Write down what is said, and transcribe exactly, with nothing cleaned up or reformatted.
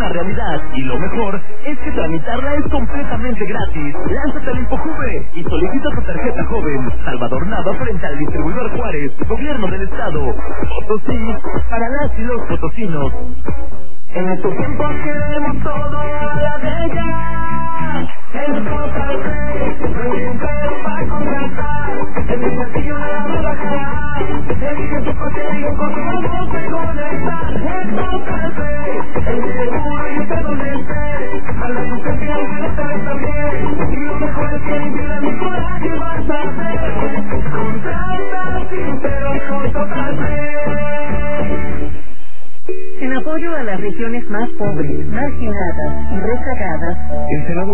una realidad. Y lo mejor es que tramitarla es completamente gratis. Lánzate al InfoJuve y solicita tu tarjeta joven. Salvador Nava frente al distribuidor Juárez, Gobierno del Estado. Potosí, para las y los potosinos. En estos tiempos queremos todo a la de ella. El Total Play, soy un perro para contratar. El desafío nada me bajará. Elige tu coche y un coche vamos a conectar. El Total Play, el seguro y usted donde esté. A la confianza no sabes también. Y lo mejor es que limpiará mi coraje vas a hacer. Contrata sin pero con Total Play. En apoyo a las regiones más pobres, marginadas y rezagadas, el Senado